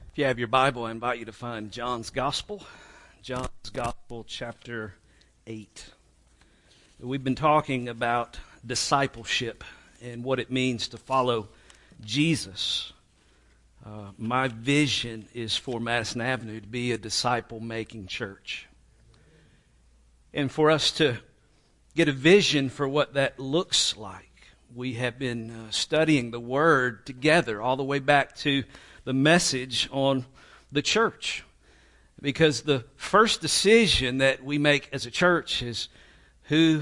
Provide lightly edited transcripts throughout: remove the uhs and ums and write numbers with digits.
If you have your Bible, I invite you to find John's Gospel chapter 8. We've been talking about discipleship and what it means to follow Jesus. My vision is for Madison Avenue to be a disciple-making church. And for us to get a vision for what that looks like, we have been studying the Word together all the way back to the message on the church. Because the first decision that we make as a church is who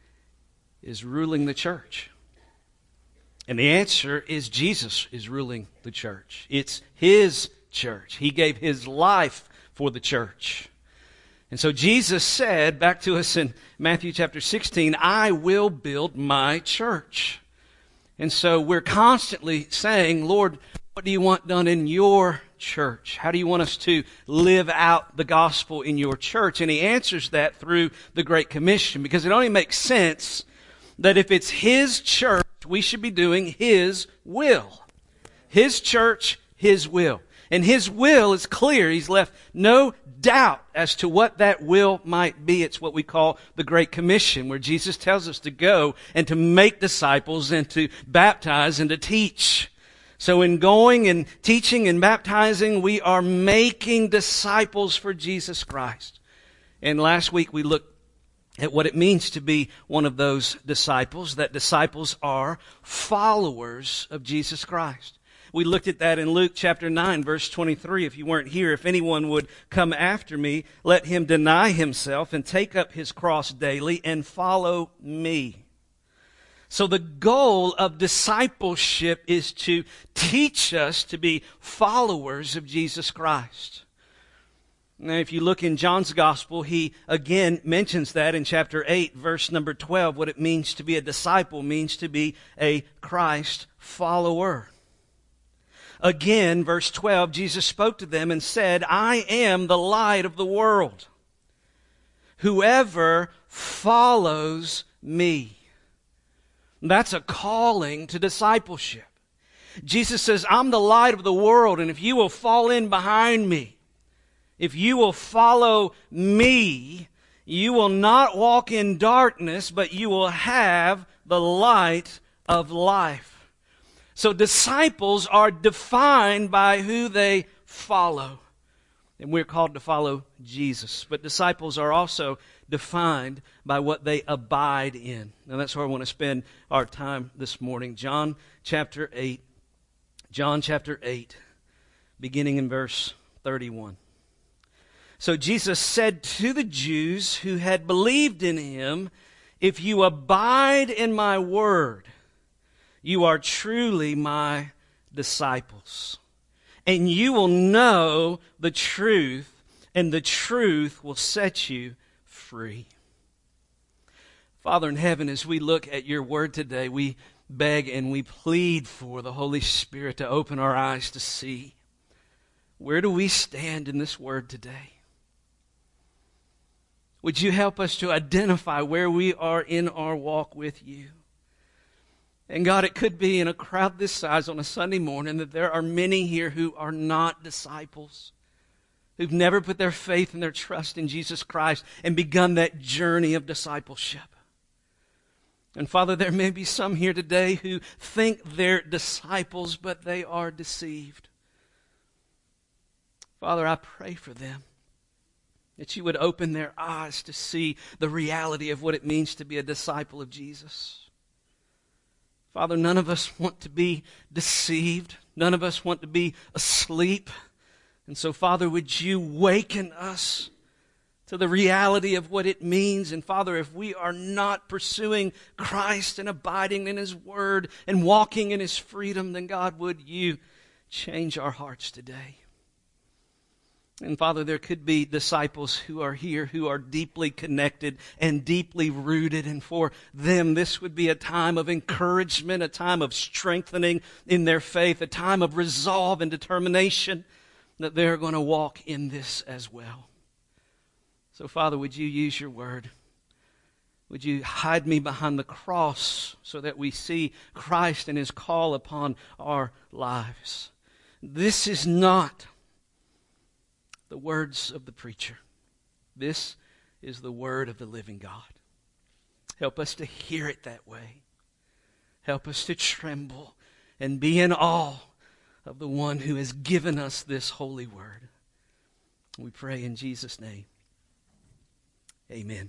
is ruling the church. And the answer is Jesus is ruling the church. It's His church. He gave His life for the church. And so Jesus said back to us in Matthew chapter 16, I will build my church. And so we're constantly saying, Lord, what do you want done in your church? How do you want us to live out the gospel in your church? And He answers that through the Great Commission, because it only makes sense that if it's His church, we should be doing His will. His church, His will. And His will is clear. He's left no doubt as to what that will might be. It's what we call the Great Commission, where Jesus tells us to go and to make disciples and to baptize and to teach. So in going and teaching and baptizing, we are making disciples for Jesus Christ. And last week we looked at what it means to be one of those disciples, that disciples are followers of Jesus Christ. We looked at that in Luke chapter 9, verse 23. If you weren't here, if anyone would come after me, let him deny himself and take up his cross daily and follow me. So the goal of discipleship is to teach us to be followers of Jesus Christ. Now, if you look in John's Gospel, he again mentions that in chapter 8, verse number 12. What it means to be a disciple means to be a Christ follower. Again, verse 12, Jesus spoke to them and said, I am the light of the world. Whoever follows me. That's a calling to discipleship. Jesus says, I'm the light of the world, and if you will fall in behind me, if you will follow me, you will not walk in darkness, but you will have the light of life. So disciples are defined by who they follow. And we're called to follow Jesus. But disciples are also defined by what they abide in. Now that's where I want to spend our time this morning. John chapter 8, beginning in verse 31. So Jesus said to the Jews who had believed in Him, if you abide in my word, you are truly my disciples. And you will know the truth, and the truth will set you free. Father in heaven, as we look at your word today, we beg and we plead for the Holy Spirit to open our eyes to see. Where do we stand in this word today? Would you help us to identify where we are in our walk with you? And God, it could be in a crowd this size on a Sunday morning that there are many here who are not disciples, who've never put their faith and their trust in Jesus Christ and begun that journey of discipleship. And Father, there may be some here today who think they're disciples, but they are deceived. Father, I pray for them, that you would open their eyes to see the reality of what it means to be a disciple of Jesus. Father, none of us want to be deceived. None of us want to be asleep. And so, Father, would you waken us to the reality of what it means? And Father, if we are not pursuing Christ and abiding in His word and walking in His freedom, then God, would you change our hearts today? And Father, there could be disciples who are here who are deeply connected and deeply rooted. And for them, this would be a time of encouragement, a time of strengthening in their faith, a time of resolve and determination that they're going to walk in this as well. So Father, would you use your word? Would you hide me behind the cross so that we see Christ and His call upon our lives? This is not the words of the preacher. This is the word of the living God. Help us to hear it that way. Help us to tremble and be in awe of the one who has given us this holy word. We pray in Jesus' name. Amen.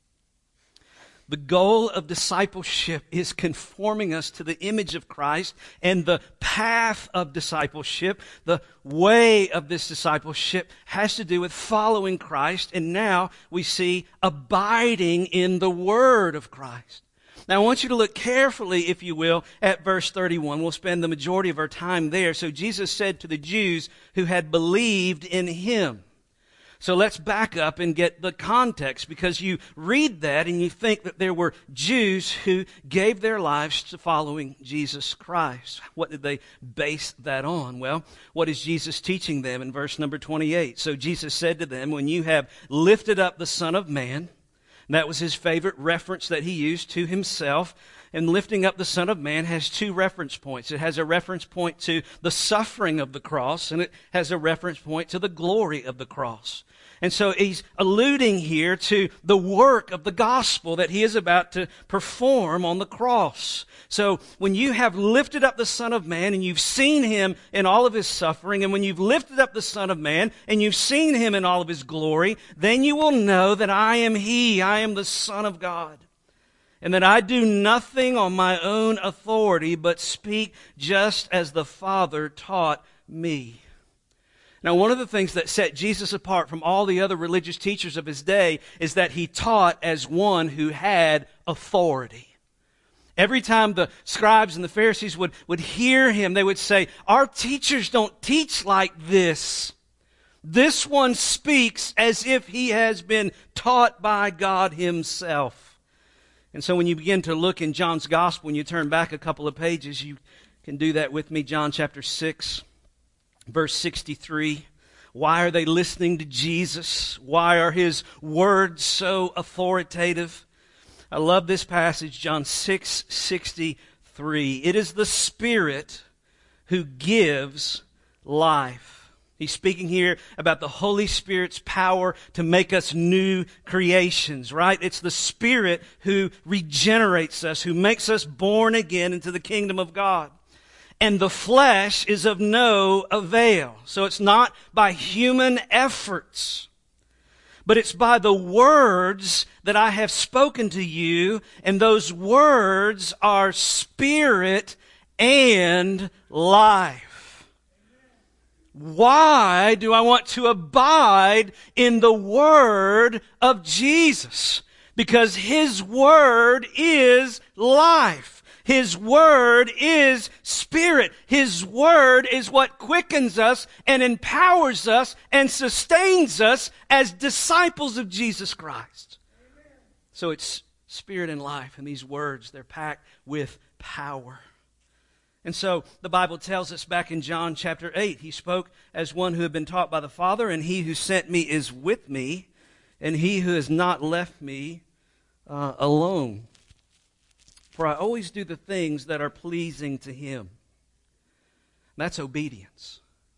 The goal of discipleship is conforming us to the image of Christ, and the path of discipleship, the way of this discipleship, has to do with following Christ, and now we see abiding in the Word of Christ. Now I want you to look carefully, if you will, at verse 31. We'll spend the majority of our time there. So Jesus said to the Jews who had believed in Him. So let's back up and get the context, because you read that and you think that there were Jews who gave their lives to following Jesus Christ. What did they base that on? Well, what is Jesus teaching them in verse number 28? So Jesus said to them, when you have lifted up the Son of Man, and that was his favorite reference that he used to himself. And lifting up the Son of Man has two reference points. It has a reference point to the suffering of the cross, and it has a reference point to the glory of the cross. And so he's alluding here to the work of the gospel that he is about to perform on the cross. So when you have lifted up the Son of Man and you've seen him in all of his suffering, and when you've lifted up the Son of Man and you've seen him in all of his glory, then you will know that I am he, I am the Son of God. And that I do nothing on my own authority, but speak just as the Father taught me. Now, one of the things that set Jesus apart from all the other religious teachers of his day is that he taught as one who had authority. Every time the scribes and the Pharisees would hear him, they would say, our teachers don't teach like this. This one speaks as if he has been taught by God himself. And so when you begin to look in John's Gospel, when you turn back a couple of pages, you can do that with me. John chapter 6, verse 63. Why are they listening to Jesus? Why are his words so authoritative? I love this passage, John 6:63. It is the Spirit who gives life. He's speaking here about the Holy Spirit's power to make us new creations, right? It's the Spirit who regenerates us, who makes us born again into the kingdom of God. And the flesh is of no avail. So it's not by human efforts, but it's by the words that I have spoken to you, and those words are spirit and life. Why do I want to abide in the Word of Jesus? Because His Word is life. His Word is spirit. His Word is what quickens us and empowers us and sustains us as disciples of Jesus Christ. Amen. So it's spirit and life, and these words, they're packed with power. And so the Bible tells us back in John chapter 8, he spoke as one who had been taught by the Father, and he who sent me is with me, and he who has not left me alone. For I always do the things that are pleasing to him. That's obedience.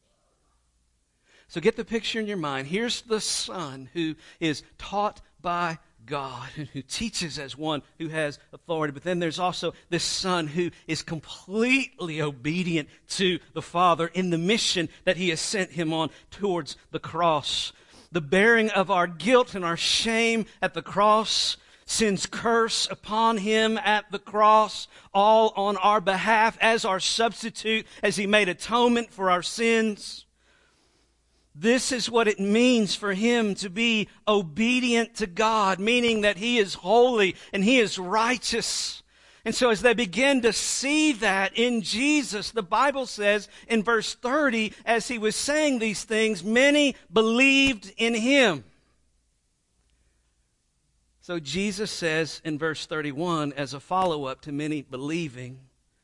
So get the picture in your mind. Here's the Son who is taught by God and who teaches as one who has authority. But then there's also this Son who is completely obedient to the Father in the mission that He has sent Him on towards the cross. The bearing of our guilt and our shame at the cross, sin's curse upon Him at the cross, all on our behalf as our substitute, as He made atonement for our sins. This is what it means for Him to be obedient to God, meaning that He is holy and He is righteous. And so as they begin to see that in Jesus, the Bible says in verse 30, as He was saying these things, many believed in Him. So Jesus says in verse 31, as a follow-up to many believing,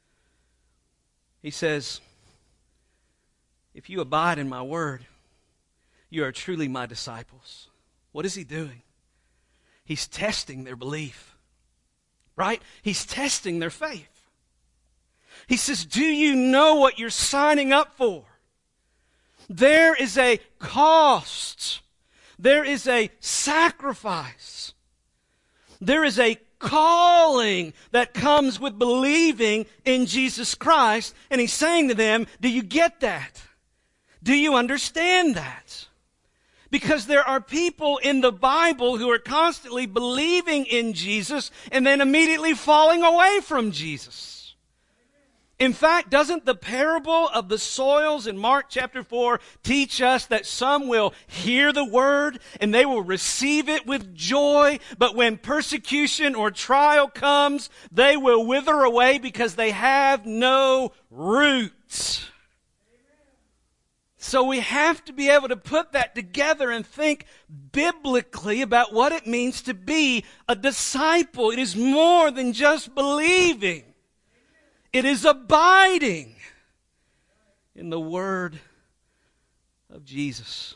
He says, if you abide in my word, you are truly my disciples. What is He doing? He's testing their belief, right? He's testing their faith. He says, do you know what you're signing up for? There is a cost. There is a sacrifice. There is a calling that comes with believing in Jesus Christ. And he's saying to them, do you get that? Do you understand that? Because there are people in the Bible who are constantly believing in Jesus and then immediately falling away from Jesus. In fact, doesn't the parable of the soils in Mark chapter 4 teach us that some will hear the word and they will receive it with joy, but when persecution or trial comes, they will wither away because they have no roots? So we have to be able to put that together and think biblically about what it means to be a disciple. It is more than just believing. It is abiding in the word of Jesus.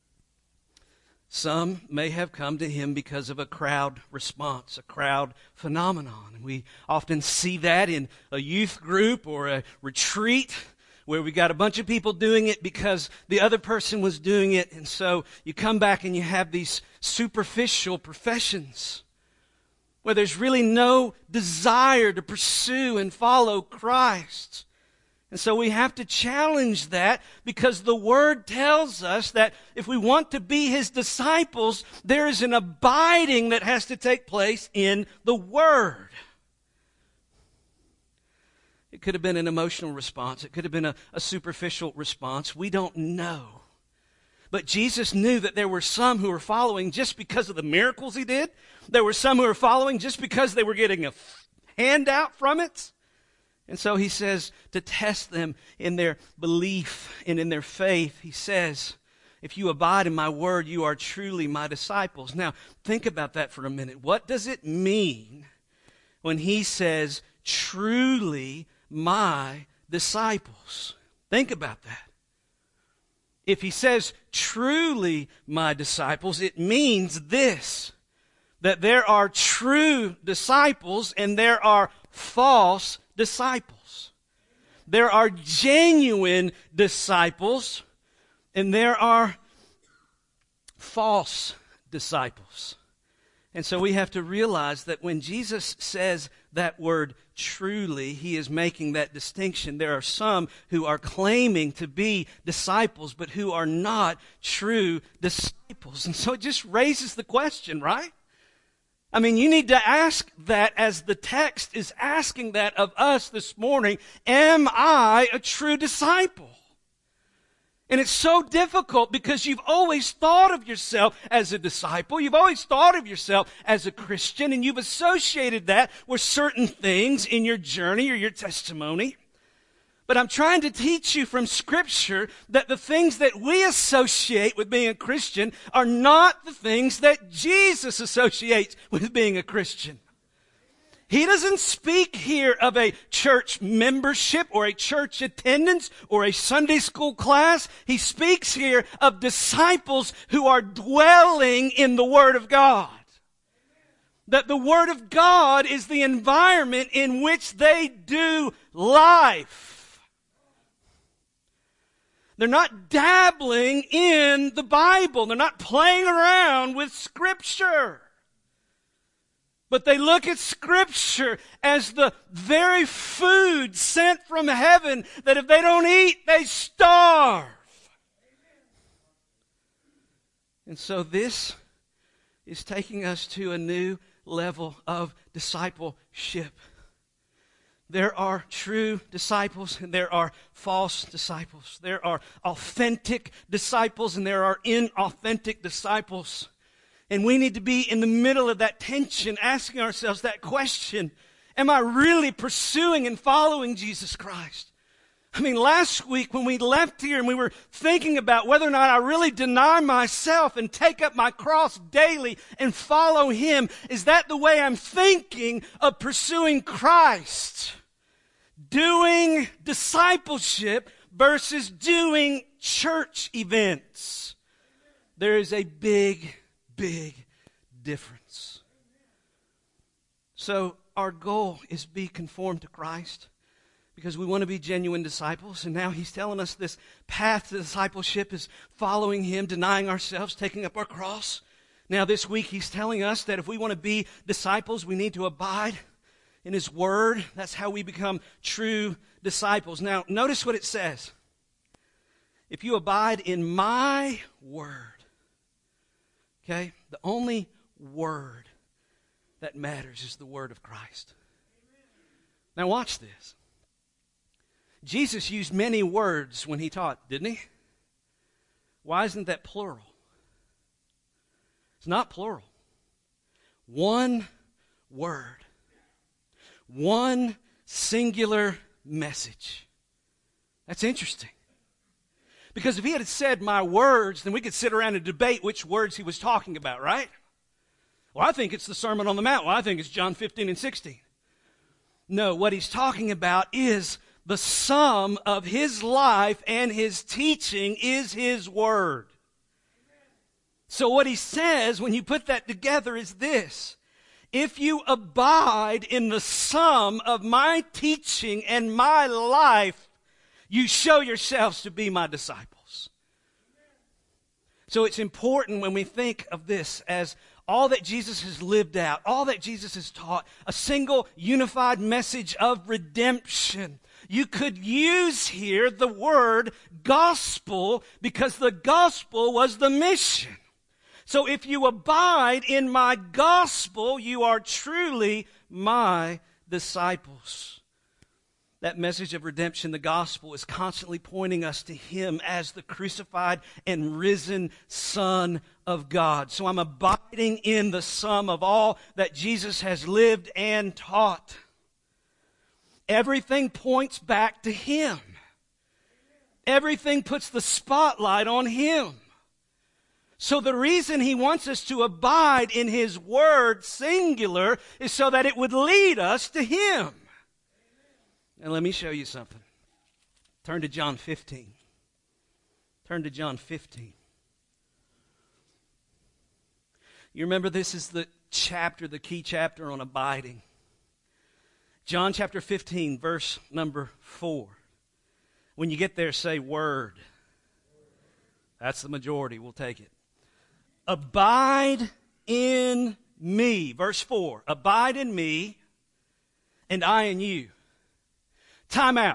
Some may have come to him because of a crowd response, a crowd phenomenon. We often see that in a youth group or a retreat where we got a bunch of people doing it because the other person was doing it. And so you come back and you have these superficial professions where there's really no desire to pursue and follow Christ. And so we have to challenge that because the Word tells us that if we want to be His disciples, there is an abiding that has to take place in the Word. It could have been an emotional response. It could have been a superficial response. We don't know. But Jesus knew that there were some who were following just because of the miracles He did. There were some who were following just because they were getting a handout from it. And so He says to test them in their belief and in their faith. He says, if you abide in my word, you are truly my disciples. Now, think about that for a minute. What does it mean when He says, truly my disciples? Think about that. If He says, truly my disciples, it means this, that there are true disciples and there are false disciples. There are genuine disciples and there are false disciples. And so we have to realize that when Jesus says that word truly, He is making that distinction. There are some who are claiming to be disciples, but who are not true disciples. And so it just raises the question, right? I mean, you need to ask that as the text is asking that of us this morning. Am I a true disciple? And it's so difficult because you've always thought of yourself as a disciple. You've always thought of yourself as a Christian, and you've associated that with certain things in your journey or your testimony. But I'm trying to teach you from Scripture that the things that we associate with being a Christian are not the things that Jesus associates with being a Christian. He doesn't speak here of a church membership or a church attendance or a Sunday school class. He speaks here of disciples who are dwelling in the Word of God. That the Word of God is the environment in which they do life. They're not dabbling in the Bible. They're not playing around with Scripture. But they look at Scripture as the very food sent from heaven that if they don't eat, they starve. And so this is taking us to a new level of discipleship. There are true disciples and there are false disciples. There are authentic disciples and there are inauthentic disciples. And we need to be in the middle of that tension, asking ourselves that question. Am I really pursuing and following Jesus Christ? I mean, last week when we left here and we were thinking about whether or not I really deny myself and take up my cross daily and follow Him, is that the way I'm thinking of pursuing Christ? Doing discipleship versus doing church events. There is a big difference. So our goal is be conformed to Christ. because we want to be genuine disciples. And now he's telling us this path to discipleship is following him, denying ourselves, taking up our cross. Now this week he's telling us that if we want to be disciples, we need to abide in his word. That's how we become true disciples. Now notice what it says. If you abide in my word, okay, the only word that matters is the word of Christ. Now watch this. Jesus used many words when he taught, didn't he? Why isn't that plural? It's not plural. One word. One singular message. That's interesting. Because if he had said my words, then we could sit around and debate which words he was talking about, right? Well, I think it's the Sermon on the Mount. Well, I think it's John 15 and 16. No, what he's talking about is the sum of his life and his teaching is his word. So what he says when you put that together is this. If you abide in the sum of my teaching and my life, you show yourselves to be my disciples. So it's important when we think of this as all that Jesus has lived out, all that Jesus has taught, a single unified message of redemption. You could use here the word gospel because the gospel was the mission. So if you abide in my gospel, you are truly my disciples. That message of redemption, the gospel, is constantly pointing us to him as the crucified and risen Son of God. So I'm abiding in the sum of all that Jesus has lived and taught. Everything points back to him. Everything puts the spotlight on him. So the reason he wants us to abide in his word, singular, is so that it would lead us to him. And let me show you something. Turn to John 15. Turn to John 15. You remember this is the chapter, the key chapter on abiding. John chapter 15, verse number 4. When you get there, say word. That's the majority. We'll take it. Abide in me. Verse 4. Abide in me, and I in you. Time out.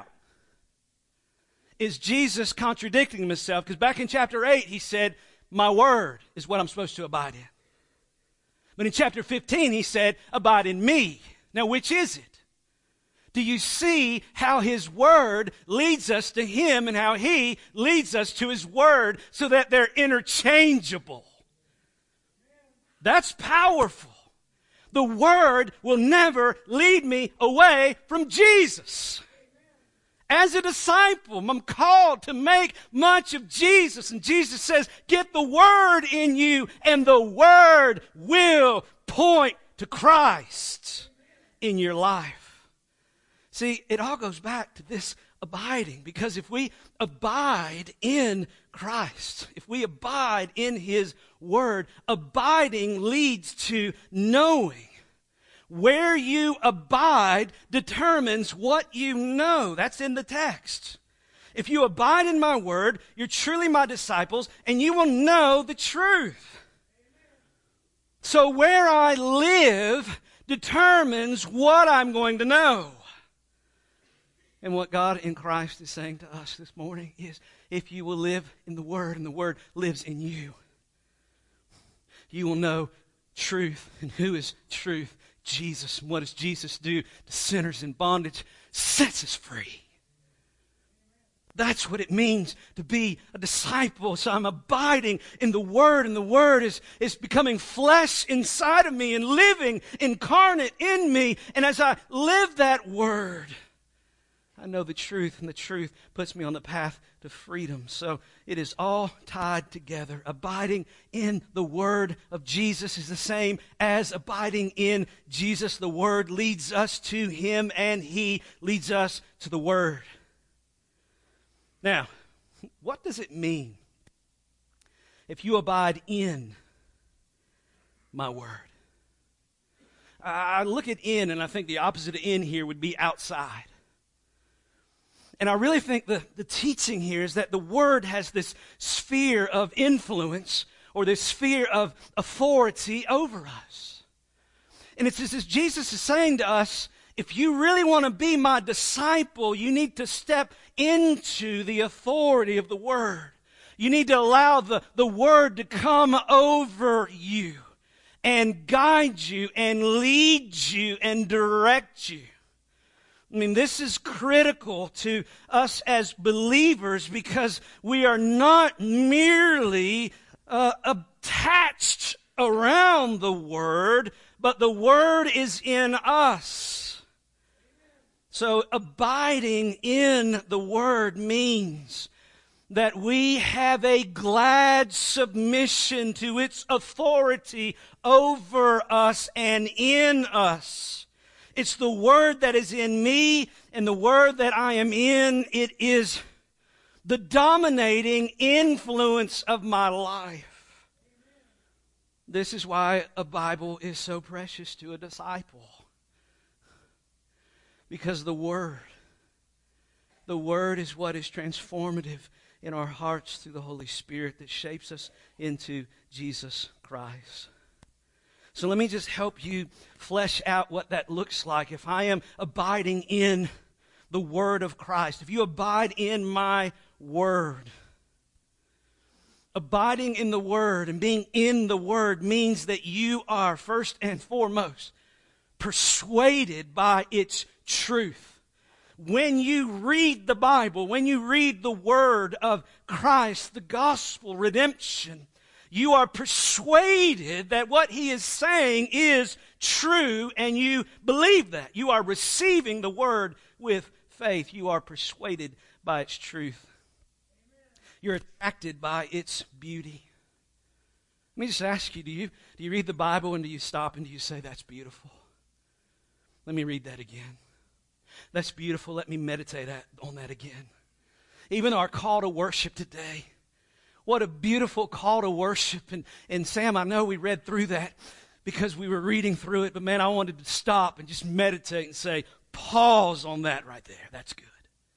Is Jesus contradicting himself? Because back in chapter 8, he said, my word is what I'm supposed to abide in. But in chapter 15, he said, abide in me. Now, which is it? Do you see how his word leads us to him and how he leads us to his word so that they're interchangeable? That's powerful. The word will never lead me away from Jesus. As a disciple, I'm called to make much of Jesus. And Jesus says, get the word in you, and the word will point to Christ in your life. See, it all goes back to this abiding, because if we abide in Christ, if we abide in his word, abiding leads to knowing. Where you abide determines what you know. That's in the text. If you abide in my word, you're truly my disciples, and you will know the truth. So where I live determines what I'm going to know. And what God in Christ is saying to us this morning is, if you will live in the word and the word lives in you, you will know truth. And who is truth? Jesus. And what does Jesus do to sinners in bondage? Sets us free. That's what it means to be a disciple. So I'm abiding in the Word, and the Word is becoming flesh inside of me and living incarnate in me. And as I live that Word, I know the truth, and the truth puts me on the path to freedom. So it is all tied together. Abiding in the Word of Jesus is the same as abiding in Jesus. The Word leads us to him, and he leads us to the Word. Now, what does it mean if you abide in my Word? I look at in, and I think the opposite of in here would be outside. And I really think the teaching here is that the Word has this sphere of influence or this sphere of authority over us. And it's as Jesus is saying to us, if you really want to be my disciple, you need to step into the authority of the Word. You need to allow the Word to come over you and guide you and lead you and direct you. I mean, this is critical to us as believers because we are not merely attached around the Word, but the Word is in us. So abiding in the Word means that we have a glad submission to its authority over us and in us. It's the Word that is in me and the Word that I am in. It is the dominating influence of my life. This is why a Bible is so precious to a disciple. Because the Word is what is transformative in our hearts through the Holy Spirit that shapes us into Jesus Christ. So let me just help you flesh out what that looks like. If I am abiding in the Word of Christ, if you abide in my Word, abiding in the Word and being in the Word means that you are first and foremost persuaded by its truth. When you read the Bible, when you read the Word of Christ, the gospel, redemption, you are persuaded that what He is saying is true and you believe that. You are receiving the Word with faith. You are persuaded by its truth. You're attracted by its beauty. Let me just ask you, do you read the Bible and do you stop and do you say, that's beautiful? Let me read that again. That's beautiful. Let me meditate on that again. Even our call to worship today. What a beautiful call to worship. And Sam, I know we read through that because we were reading through it. But man, I wanted to stop and just meditate and say, pause on that right there. That's good.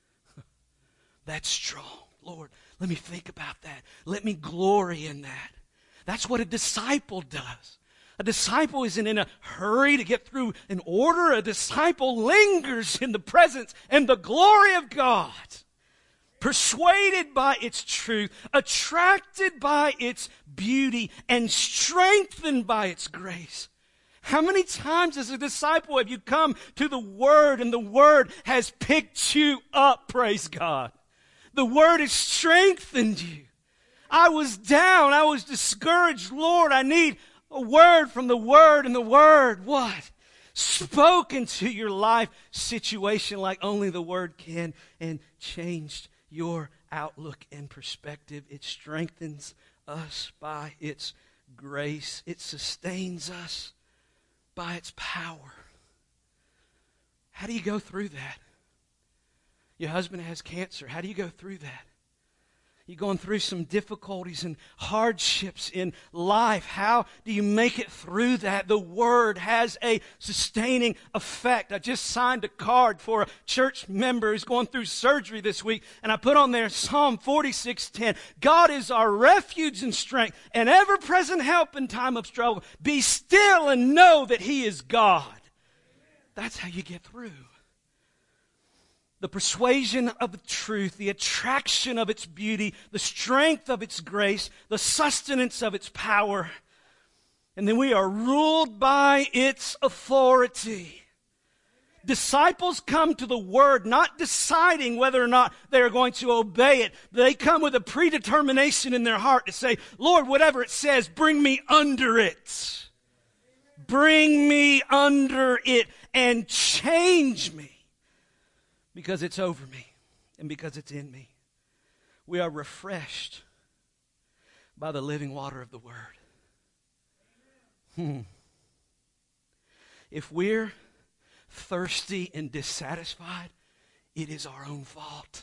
That's strong. Lord, let me think about that. Let me glory in that. That's what a disciple does. A disciple isn't in a hurry to get through an order. A disciple lingers in the presence and the glory of God, persuaded by its truth, attracted by its beauty, and strengthened by its grace. How many times as a disciple have you come to the Word and the Word has picked you up, praise God? The Word has strengthened you. I was down. I was discouraged. Lord, I need a word from the Word, and the Word, what? Spoke into your life situation like only the Word can and changed your outlook and perspective. It strengthens us by its grace. It sustains us by its power. How do you go through that? Your husband has cancer. How do you go through that? You're going through some difficulties and hardships in life. How do you make it through that? The Word has a sustaining effect. I just signed a card for a church member who's going through surgery this week, and I put on there Psalm 46:10. God is our refuge and strength, and ever-present help in time of struggle. Be still and know that He is God. That's how you get through. The persuasion of the truth, the attraction of its beauty, the strength of its grace, the sustenance of its power. And then we are ruled by its authority. Disciples come to the Word not deciding whether or not they are going to obey it. They come with a predetermination in their heart to say, Lord, whatever it says, bring me under it. Bring me under it and change me. Because it's over me and because it's in me. We are refreshed by the living water of the Word. If we're thirsty and dissatisfied, it is our own fault.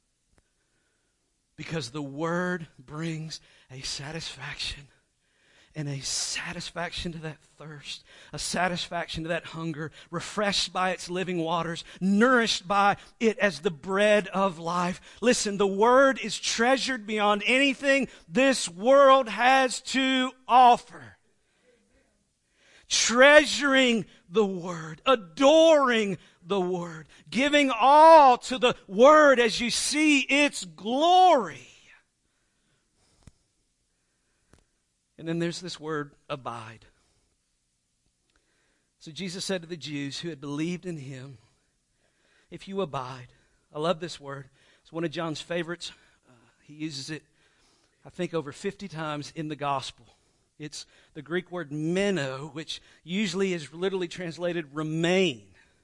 Because the Word brings a satisfaction and a satisfaction to that thirst, a satisfaction to that hunger, refreshed by its living waters, nourished by it as the bread of life. Listen, the Word is treasured beyond anything this world has to offer. Treasuring the Word, adoring the Word, giving all to the Word as you see its glory. And then there's this word, abide. So Jesus said to the Jews who had believed in Him, if you abide. I love this word. It's one of John's favorites. He uses it, I think, over 50 times in the gospel. It's the Greek word meno, which usually is literally translated remain.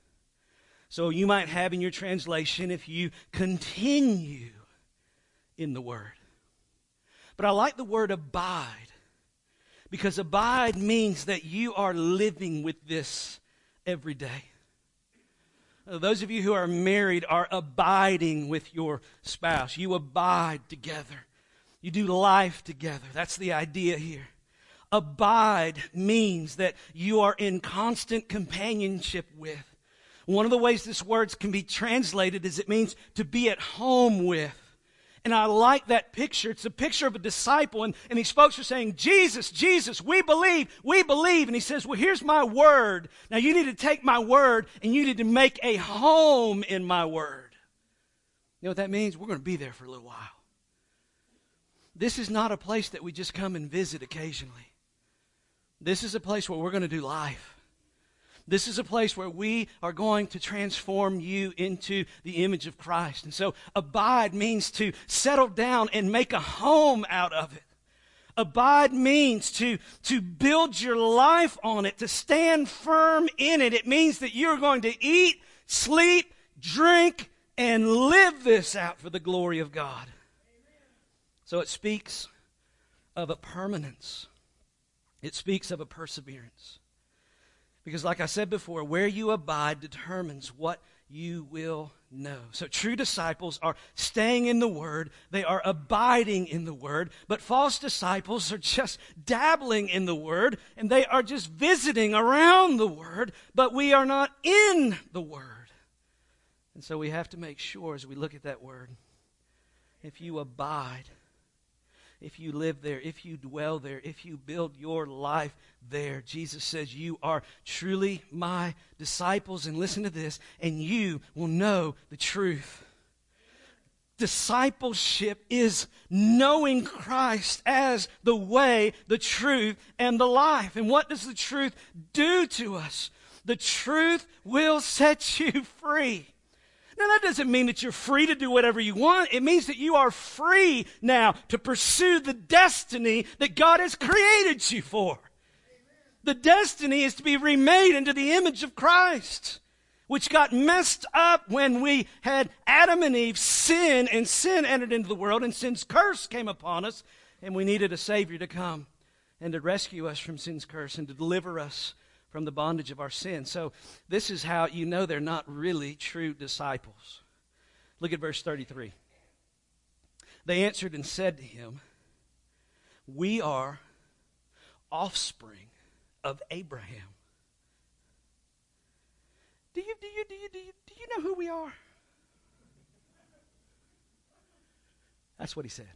So you might have in your translation, if you continue in the word. But I like the word abide, because abide means that you are living with this every day. Those of you who are married are abiding with your spouse. You abide together. You do life together. That's the idea here. Abide means that you are in constant companionship with. One of the ways this word can be translated is it means to be at home with. And I like that picture. It's a picture of a disciple. And these folks are saying, Jesus, Jesus, we believe. And he says, well, here's my word. Now you need to take my word and you need to make a home in my word. You know what that means? We're going to be there for a little while. This is not a place that we just come and visit occasionally. This is a place where we're going to do life. This is a place where we are going to transform you into the image of Christ. And so abide means to settle down and make a home out of it. Abide means to build your life on it, to stand firm in it. It means that you're going to eat, sleep, drink, and live this out for the glory of God. So it speaks of a permanence. It speaks of a perseverance. Because like I said before, where you abide determines what you will know. So true disciples are staying in the Word. They are abiding in the Word. But false disciples are just dabbling in the Word. And they are just visiting around the Word. But we are not in the Word. And so we have to make sure as we look at that word, if you abide, if you live there, if you dwell there, if you build your life there, Jesus says you are truly my disciples. And listen to this, and you will know the truth. Discipleship is knowing Christ as the way, the truth, and the life. And what does the truth do to us? The truth will set you free. Now, that doesn't mean that you're free to do whatever you want. It means that you are free now to pursue the destiny that God has created you for. The destiny is to be remade into the image of Christ, which got messed up when we had Adam and Eve sin, and sin entered into the world, and sin's curse came upon us, and we needed a Savior to come and to rescue us from sin's curse and to deliver us from the bondage of our sin. So this is how you know they're not really true disciples. Look at verse 33. They answered and said to him, we are offspring of Abraham. Do you know who we are? That's what he said.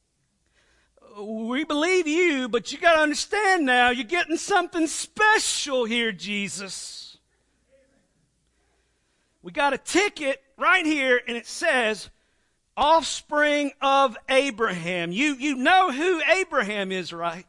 We believe you, but you got to understand now, you're getting something special here, Jesus. We got a ticket right here, and it says, offspring of Abraham. You know who Abraham is, right?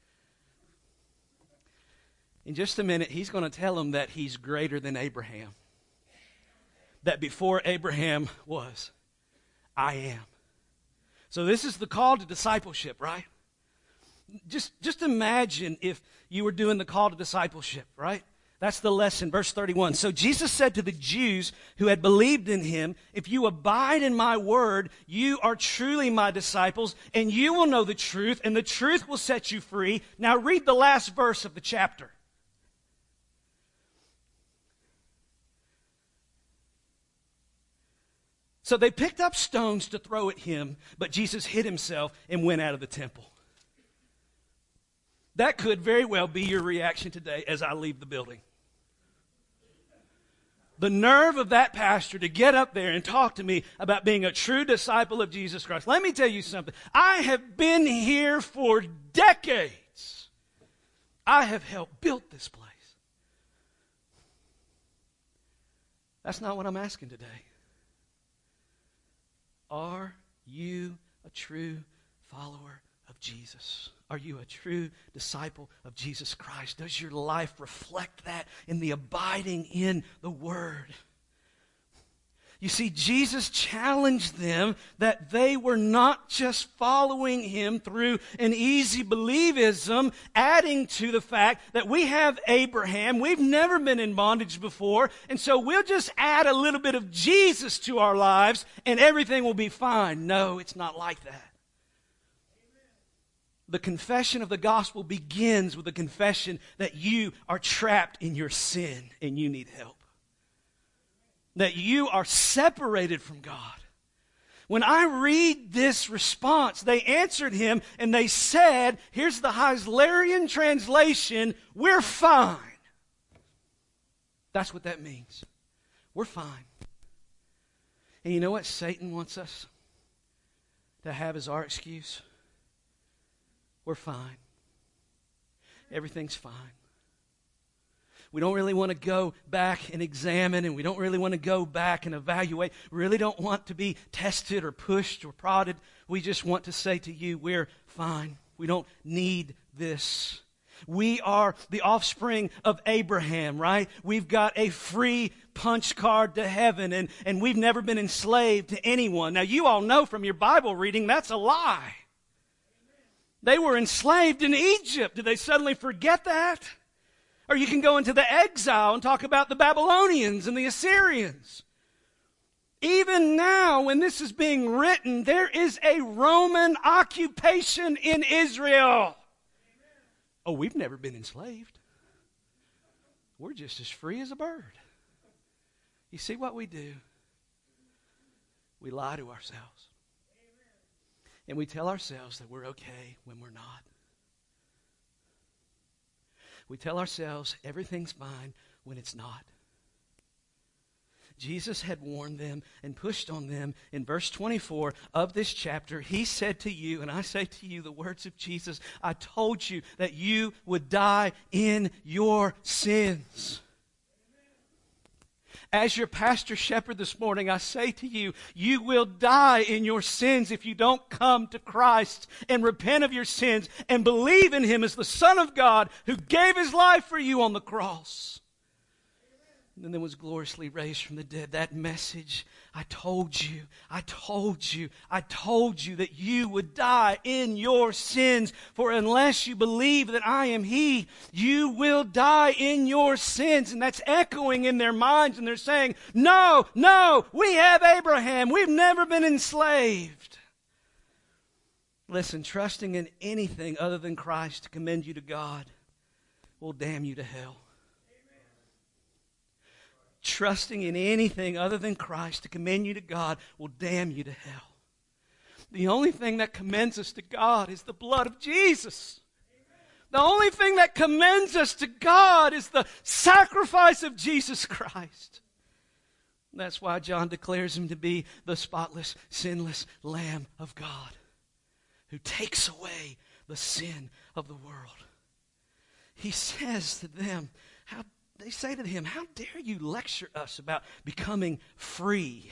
In just a minute, he's going to tell them that he's greater than Abraham. That before Abraham was, I am. So this is the call to discipleship, right? Just imagine if you were doing the call to discipleship, right? That's the lesson, verse 31. So Jesus said to the Jews who had believed in him, if you abide in my word, you are truly my disciples, and you will know the truth, and the truth will set you free. Now read the last verse of the chapter. So they picked up stones to throw at him, but Jesus hid himself and went out of the temple. That could very well be your reaction today as I leave the building. The nerve of that pastor to get up there and talk to me about being a true disciple of Jesus Christ. Let me tell you something. I have been here for decades. I have helped build this place. That's not what I'm asking today. Are you a true follower of Jesus? Are you a true disciple of Jesus Christ? Does your life reflect that in the abiding in the Word? You see, Jesus challenged them that they were not just following Him through an easy believism, adding to the fact that we have Abraham, we've never been in bondage before, and so we'll just add a little bit of Jesus to our lives and everything will be fine. No, it's not like that. The confession of the gospel begins with the confession that you are trapped in your sin and you need help. That you are separated from God. When I read this response, they answered him and they said, here's the Heislerian translation, we're fine. That's what that means. We're fine. And you know what Satan wants us to have as our excuse? We're fine. Everything's fine. We don't really want to go back and examine, and we don't really want to go back and evaluate. We really don't want to be tested or pushed or prodded. We just want to say to you, we're fine. We don't need this. We are the offspring of Abraham, right? We've got a free punch card to heaven, and we've never been enslaved to anyone. Now, you all know from your Bible reading, that's a lie. They were enslaved in Egypt. Did they suddenly forget that? Or you can go into the exile and talk about the Babylonians and the Assyrians. Even now, when this is being written, there is a Roman occupation in Israel. Oh, we've never been enslaved. We're just as free as a bird. You see what we do? We lie to ourselves. And we tell ourselves that we're okay when we're not. We tell ourselves everything's fine when it's not. Jesus had warned them and pushed on them in verse 24 of this chapter. He said to you, and I say to you the words of Jesus, I told you that you would die in your sins. As your pastor shepherd this morning, I say to you, you will die in your sins if you don't come to Christ and repent of your sins and believe in Him as the Son of God who gave His life for you on the cross. And then was gloriously raised from the dead. That message, I told you that you would die in your sins. For unless you believe that I am He, you will die in your sins. And that's echoing in their minds. And they're saying, no, we have Abraham. We've never been enslaved. Listen, trusting in anything other than Christ to commend you to God will damn you to hell. Trusting in anything other than Christ to commend you to God will damn you to hell. The only thing that commends us to God is the blood of Jesus. The only thing that commends us to God is the sacrifice of Jesus Christ. That's why John declares Him to be the spotless, sinless Lamb of God who takes away the sin of the world. He says to them, they say to Him, how dare you lecture us about becoming free?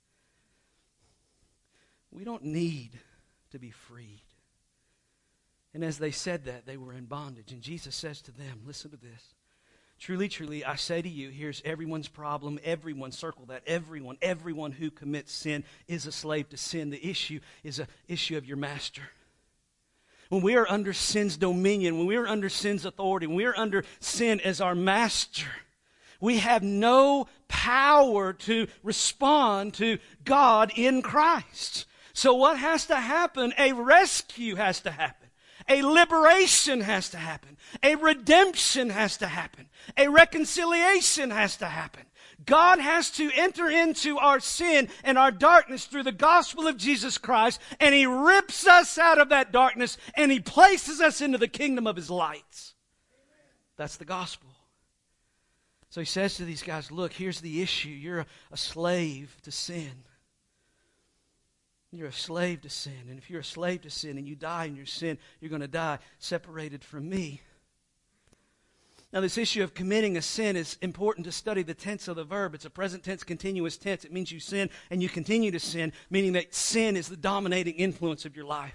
We don't need to be freed. And as they said that, they were in bondage. And Jesus says to them, listen to this. Truly, truly, I say to you, here's everyone's problem. Everyone, circle that. Everyone who commits sin is a slave to sin. The issue is an issue of your master. When we are under sin's dominion, when we are under sin's authority, when we are under sin as our master, we have no power to respond to God in Christ. So what has to happen? A rescue has to happen. A liberation has to happen. A redemption has to happen. A reconciliation has to happen. God has to enter into our sin and our darkness through the gospel of Jesus Christ, and He rips us out of that darkness, and He places us into the kingdom of His light. That's the gospel. So He says to these guys, look, here's the issue. You're a slave to sin. You're a slave to sin. And if you're a slave to sin and you die in your sin, you're going to die separated from me. Now, this issue of committing a sin is important to study the tense of the verb. It's a present tense, continuous tense. It means you sin and you continue to sin, meaning that sin is the dominating influence of your life.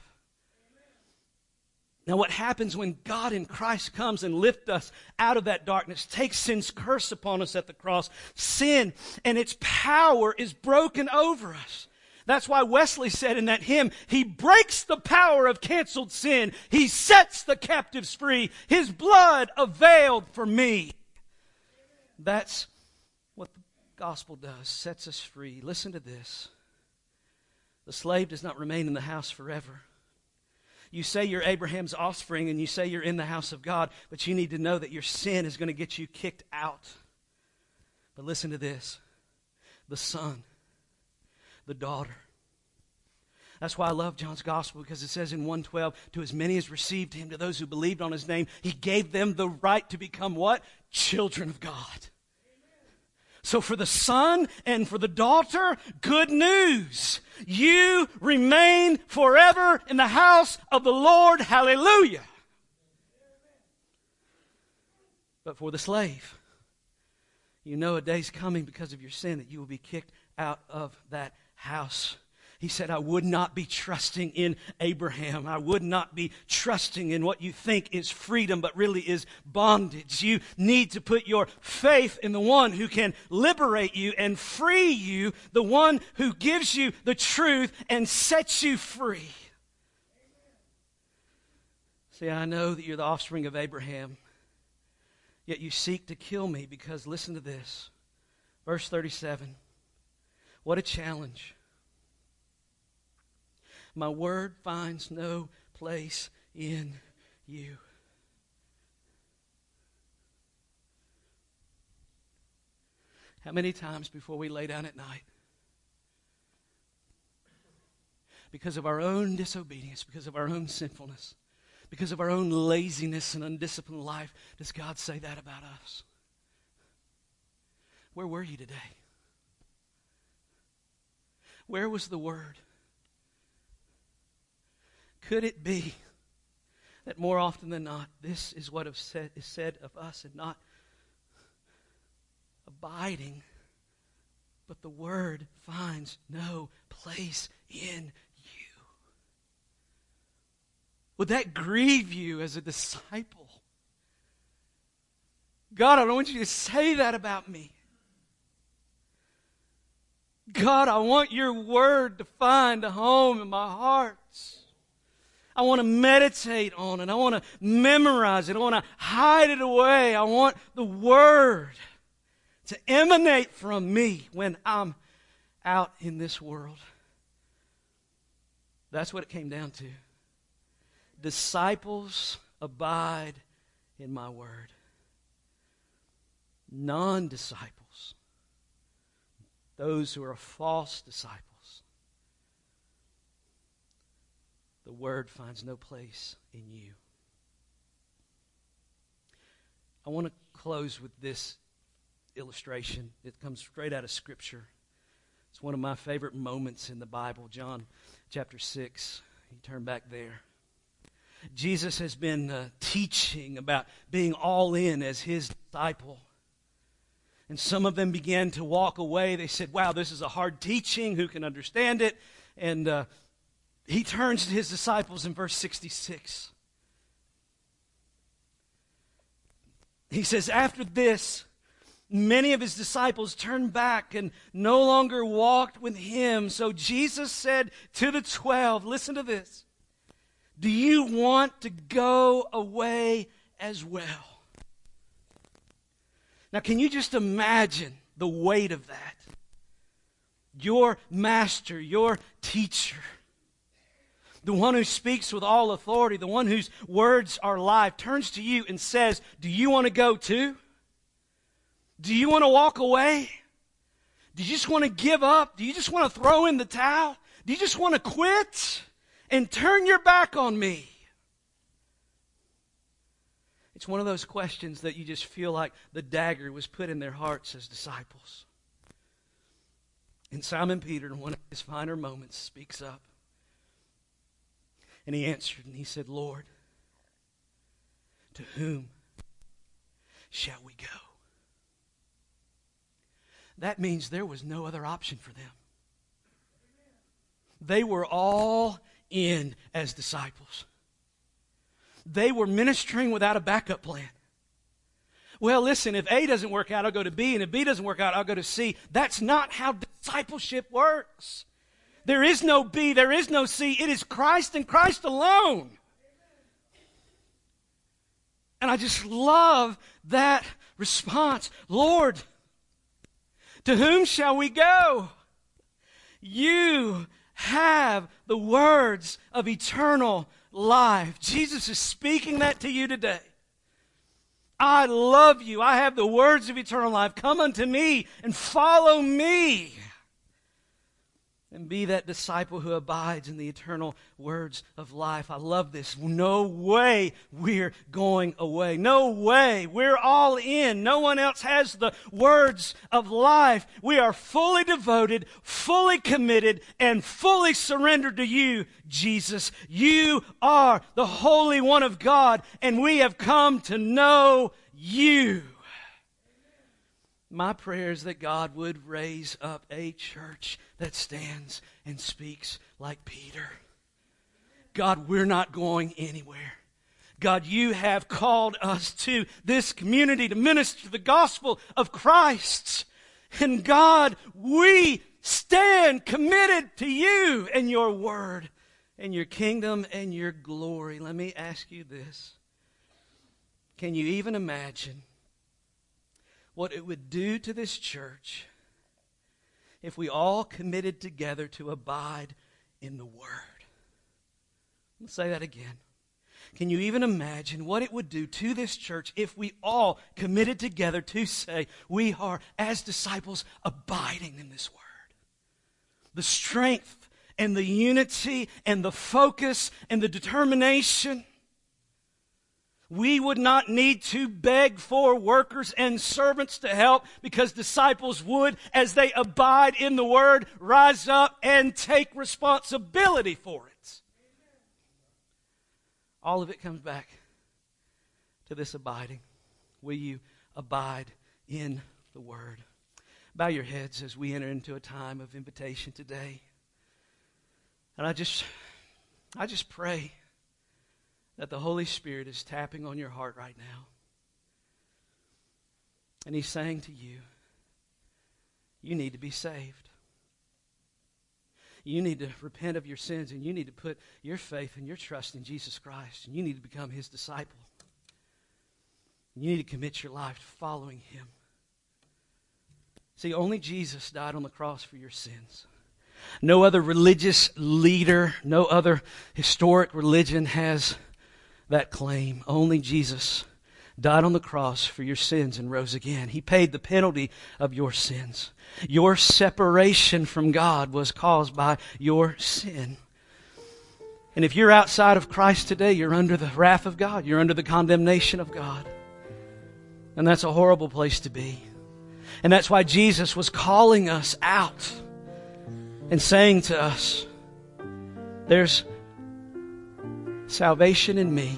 Now, what happens when God in Christ comes and lifts us out of that darkness, takes sin's curse upon us at the cross, sin and its power is broken over us. That's why Wesley said in that hymn, He breaks the power of canceled sin. He sets the captives free. His blood availed for me. That's what the gospel does, sets us free. Listen to this. The slave does not remain in the house forever. You say you're Abraham's offspring and you say you're in the house of God, but you need to know that your sin is going to get you kicked out. But listen to this. The son, the daughter. That's why I love John's gospel, because it says in 1:12, to as many as received Him, to those who believed on His name, He gave them the right to become what? Children of God. So for the son and for the daughter, good news. You remain forever in the house of the Lord. Hallelujah. But for the slave, you know a day's coming because of your sin that you will be kicked out of that house. He said, I would not be trusting in Abraham. I would not be trusting in what you think is freedom, but really is bondage. You need to put your faith in the one who can liberate you and free you, the one who gives you the truth and sets you free. See, I know that you're the offspring of Abraham, yet you seek to kill me because, listen to this, verse 37. What a challenge. My word finds no place in you. How many times before we lay down at night, because of our own disobedience, because of our own sinfulness, because of our own laziness and undisciplined life, does God say that about us? Where were you today? Where was the word? Could it be that more often than not, this is what is said of us and not abiding, but the word finds no place in you? Would that grieve you as a disciple? God, I don't want you to say that about me. God, I want your word to find a home in my heart. I want to meditate on it. I want to memorize it. I want to hide it away. I want the word to emanate from me when I'm out in this world. That's what it came down to. Disciples abide in my word. Non-disciples, those who are false disciples, the word finds no place in you. I want to close with this illustration. It comes straight out of Scripture. It's one of my favorite moments in the Bible. John chapter 6. You turn back there. Jesus has been teaching about being all in as His disciple. And some of them began to walk away. They said, wow, this is a hard teaching. Who can understand it? And He turns to His disciples in verse 66. He says, after this, many of His disciples turned back and no longer walked with Him. So Jesus said to the 12, listen to this, do you want to go away as well? Now, can you just imagine the weight of that? Your master, your teacher, the one who speaks with all authority, the one whose words are life, turns to you and says, do you want to go too? Do you want to walk away? Do you just want to give up? Do you just want to throw in the towel? Do you just want to quit and turn your back on me? It's one of those questions that you just feel like the dagger was put in their hearts as disciples. And Simon Peter, in one of his finer moments, speaks up. And he answered and he said, Lord, to whom shall we go? That means there was no other option for them. They were all in as disciples. They were ministering without a backup plan. Well, listen, if A doesn't work out, I'll go to B, and if B doesn't work out, I'll go to C. That's not how discipleship works. There is no B, there is no C. It is Christ and Christ alone. And I just love that response. Lord, to whom shall we go? You have the words of eternal life. Jesus is speaking that to you today. I love you. I have the words of eternal life. Come unto me and follow me. And be that disciple who abides in the eternal words of life. I love this. No way we're going away. No way. We're all in. No one else has the words of life. We are fully devoted, fully committed, and fully surrendered to you, Jesus. You are the Holy One of God, and we have come to know you. My prayer is that God would raise up a church that stands and speaks like Peter. God, we're not going anywhere. God, you have called us to this community to minister the gospel of Christ. And God, we stand committed to you and your word and your kingdom and your glory. Let me ask you this. Can you even imagine what it would do to this church if we all committed together to abide in the Word? Let's say that again. Can you even imagine what it would do to this church if we all committed together to say we are, as disciples, abiding in this Word? The strength and the unity and the focus and the determination. We would not need to beg for workers and servants to help, because disciples would, as they abide in the Word, rise up and take responsibility for it. All of it comes back to this abiding. Will you abide in the Word? Bow your heads as we enter into a time of invitation today. And I just pray that the Holy Spirit is tapping on your heart right now. And He's saying to you, you need to be saved. You need to repent of your sins, and you need to put your faith and your trust in Jesus Christ. And you need to become His disciple. You need to commit your life to following Him. See, only Jesus died on the cross for your sins. No other religious leader, no other historic religion has that claim. Only Jesus died on the cross for your sins and rose again. He paid the penalty of your sins. Your separation from God was caused by your sin. And if you're outside of Christ today, you're under the wrath of God. You're under the condemnation of God. And that's a horrible place to be. And that's why Jesus was calling us out and saying to us, there's salvation in me.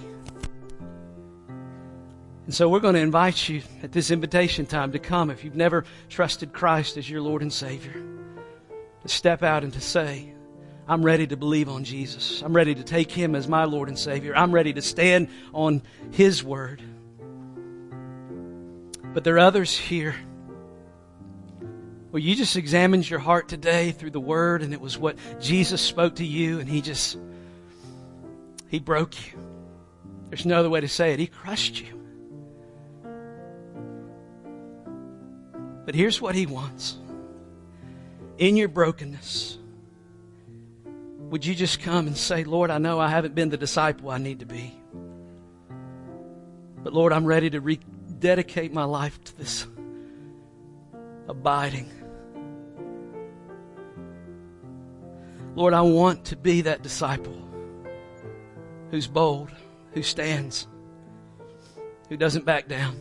And so we're going to invite you at this invitation time to come, if you've never trusted Christ as your Lord and Savior, to step out and to say, I'm ready to believe on Jesus. I'm ready to take Him as my Lord and Savior. I'm ready to stand on His Word. But there are others here. Well, you just examined your heart today through the Word, and it was what Jesus spoke to you, and He broke you. There's no other way to say it. He crushed you. But here's what He wants. In your brokenness, would you just come and say, Lord, I know I haven't been the disciple I need to be. But Lord, I'm ready to rededicate my life to this abiding. Lord, I want to be that disciple who's bold, who stands, who doesn't back down.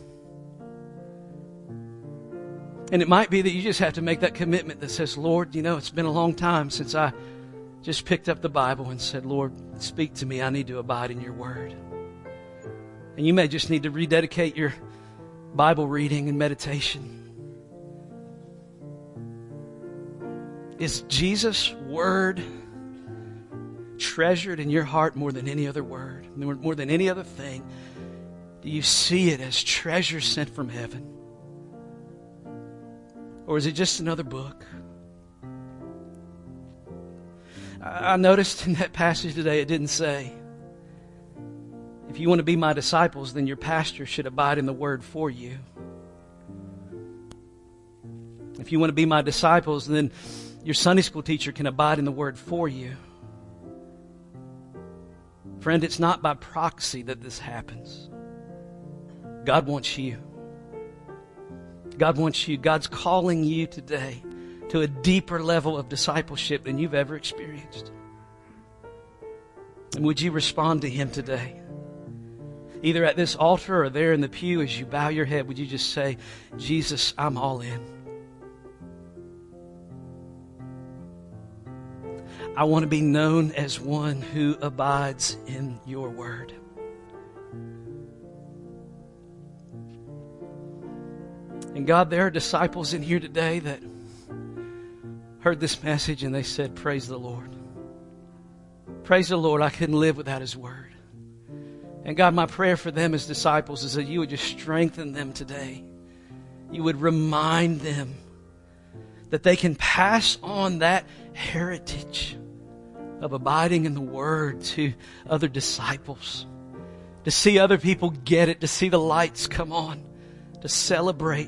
And it might be that you just have to make that commitment that says, Lord, it's been a long time since I just picked up the Bible and said, Lord, speak to me. I need to abide in your word. And you may just need to rededicate your Bible reading and meditation. Is Jesus' word treasured in your heart more than any other word, more than any other thing? Do you see it as treasure sent from heaven? Or is it just another book? I noticed in that passage today it didn't say, if you want to be my disciples, then your pastor should abide in the word for you. If you want to be my disciples, then your Sunday school teacher can abide in the word for you. Friend, it's not by proxy that this happens. God wants you. God wants you. God's calling you today to a deeper level of discipleship than you've ever experienced. And would you respond to Him today? Either at this altar or there in the pew as you bow your head, would you just say, Jesus, I'm all in. I want to be known as one who abides in your word. And God, there are disciples in here today that heard this message and they said, praise the Lord. Praise the Lord, I couldn't live without His word. And God, my prayer for them as disciples is that you would just strengthen them today. You would remind them that they can pass on that heritage of abiding in the word to other disciples. To see other people get it, to see the lights come on, to celebrate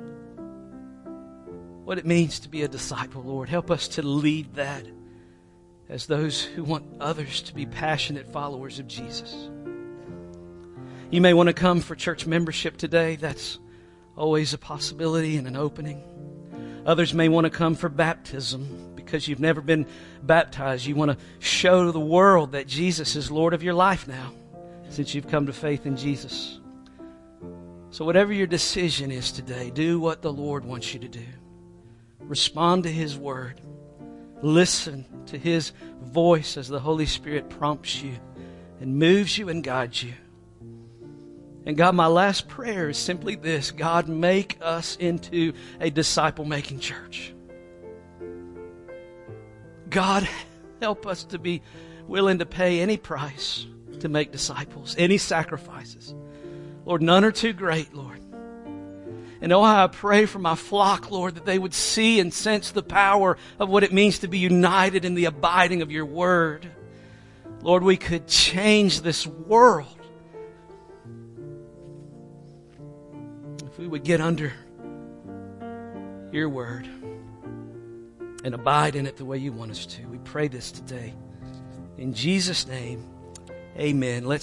what it means to be a disciple, Lord. Help us to lead that as those who want others to be passionate followers of Jesus. You may want to come for church membership today. That's always a possibility and an opening. Others may want to come for baptism because you've never been baptized. You want to show to the world that Jesus is Lord of your life now since you've come to faith in Jesus. So whatever your decision is today, do what the Lord wants you to do. Respond to His word. Listen to His voice as the Holy Spirit prompts you and moves you and guides you. And God, my last prayer is simply this. God, make us into a disciple-making church. God, help us to be willing to pay any price to make disciples, any sacrifices. Lord, none are too great, Lord. And oh, how I pray for my flock, Lord, that they would see and sense the power of what it means to be united in the abiding of your word. Lord, we could change this world if we would get under your word and abide in it the way you want us to. We pray this today. In Jesus' name, amen. Let's